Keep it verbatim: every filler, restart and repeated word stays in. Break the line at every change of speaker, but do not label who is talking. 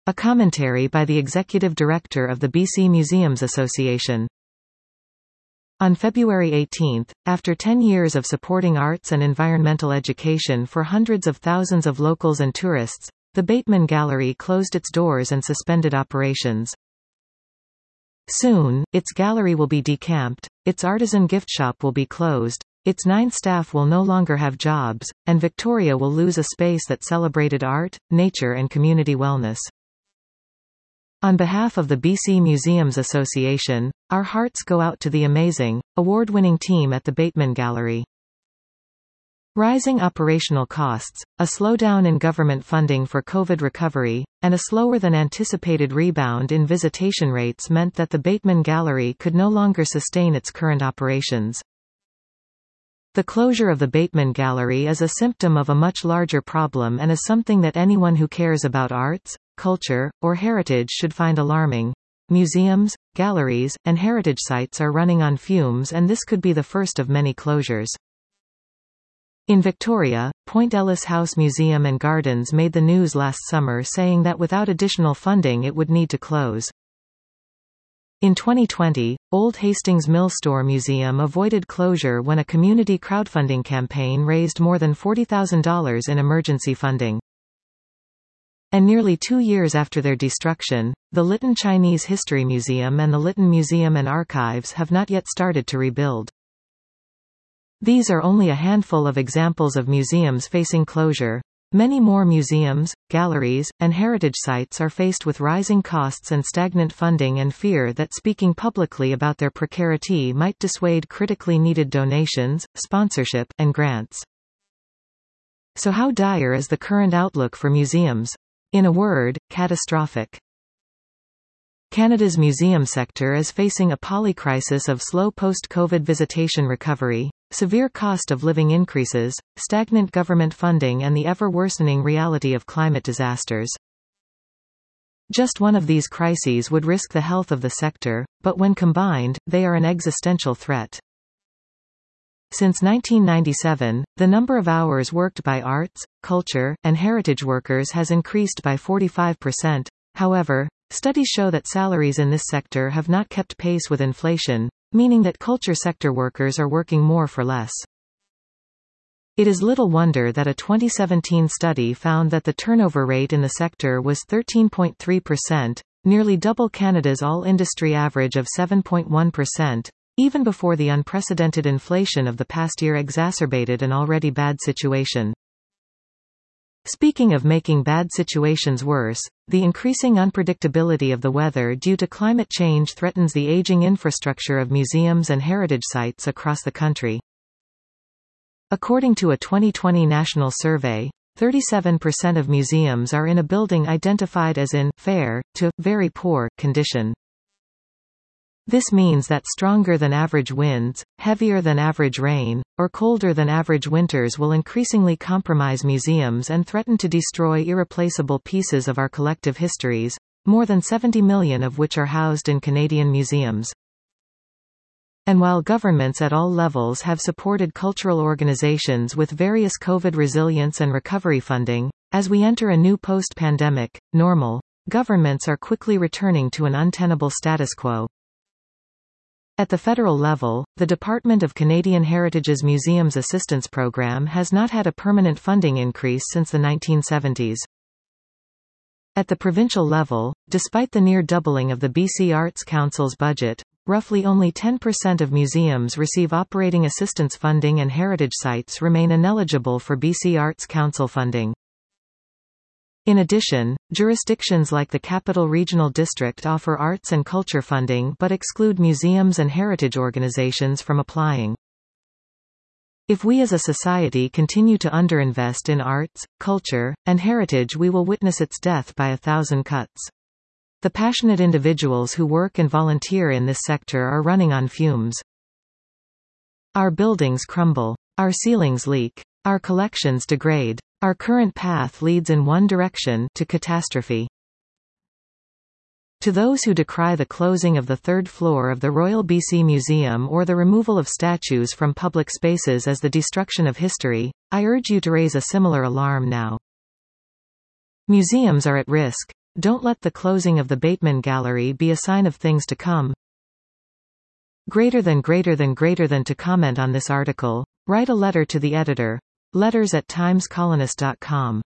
A commentary by the Executive Director of the B C Museums Association. On February eighteenth, after ten years of supporting arts and environmental education for hundreds of thousands of locals and tourists, the Bateman Gallery closed its doors and suspended operations. Soon, its gallery will be decamped, its artisan gift shop will be closed, its nine staff will no longer have jobs, and Victoria will lose a space that celebrated art, nature and community wellness. On behalf of the B C Museums Association, our hearts go out to the amazing, award-winning team at the Bateman Gallery. Rising operational costs, a slowdown in government funding for COVID recovery, and a slower than anticipated rebound in visitation rates meant that the Bateman Gallery could no longer sustain its current operations. The closure of the Bateman Gallery is a symptom of a much larger problem and is something that anyone who cares about arts, culture, or heritage should find alarming. Museums, galleries, and heritage sites are running on fumes, and this could be the first of many closures. In Victoria, Point Ellis House Museum and Gardens made the news last summer, saying that without additional funding it would need to close. In twenty twenty, Old Hastings Mill Store Museum avoided closure when a community crowdfunding campaign raised more than forty thousand dollars in emergency funding. And nearly two years after their destruction, the Lytton Chinese History Museum and the Lytton Museum and Archives have not yet started to rebuild. These are only a handful of examples of museums facing closure. Many more museums, galleries, and heritage sites are faced with rising costs and stagnant funding, and fear that speaking publicly about their precarity might dissuade critically needed donations, sponsorship, and grants. So how dire is the current outlook for museums? In a word, catastrophic. Canada's museum sector is facing a polycrisis of slow post-COVID visitation recovery, severe cost of living increases, stagnant government funding, and the ever-worsening reality of climate disasters. Just one of these crises would risk the health of the sector, but when combined, they are an existential threat. Since nineteen ninety-seven, the number of hours worked by arts, culture, and heritage workers has increased by forty-five percent. However, studies show that salaries in this sector have not kept pace with inflation, meaning that culture sector workers are working more for less. It is little wonder that a twenty seventeen study found that the turnover rate in the sector was thirteen point three percent, nearly double Canada's all-industry average of seven point one percent. Even before the unprecedented inflation of the past year exacerbated an already bad situation. Speaking of making bad situations worse, the increasing unpredictability of the weather due to climate change threatens the aging infrastructure of museums and heritage sites across the country. According to a twenty twenty national survey, thirty-seven percent of museums are in a building identified as in fair to very poor condition. This means that stronger than average winds, heavier than average rain, or colder than average winters will increasingly compromise museums and threaten to destroy irreplaceable pieces of our collective histories, more than seventy million of which are housed in Canadian museums. And while governments at all levels have supported cultural organizations with various COVID resilience and recovery funding, as we enter a new post-pandemic normal, governments are quickly returning to an untenable status quo. At the federal level, the Department of Canadian Heritage's Museums Assistance Program has not had a permanent funding increase since the nineteen seventies. At the provincial level, despite the near doubling of the B C Arts Council's budget, roughly only ten percent of museums receive operating assistance funding, and heritage sites remain ineligible for B C Arts Council funding. In addition, jurisdictions like the Capital Regional District offer arts and culture funding but exclude museums and heritage organizations from applying. If we as a society continue to underinvest in arts, culture, and heritage, we will witness its death by a thousand cuts. The passionate individuals who work and volunteer in this sector are running on fumes. Our buildings crumble. Our ceilings leak. Our collections degrade. Our current path leads in one direction, to catastrophe. To those who decry the closing of the third floor of the Royal B C Museum or the removal of statues from public spaces as the destruction of history, I urge you to raise a similar alarm now. Museums are at risk. Don't let the closing of the Bateman Gallery be a sign of things to come. Greater than greater than greater than To comment on this article, write a letter to the editor. Letters at times colonist dot com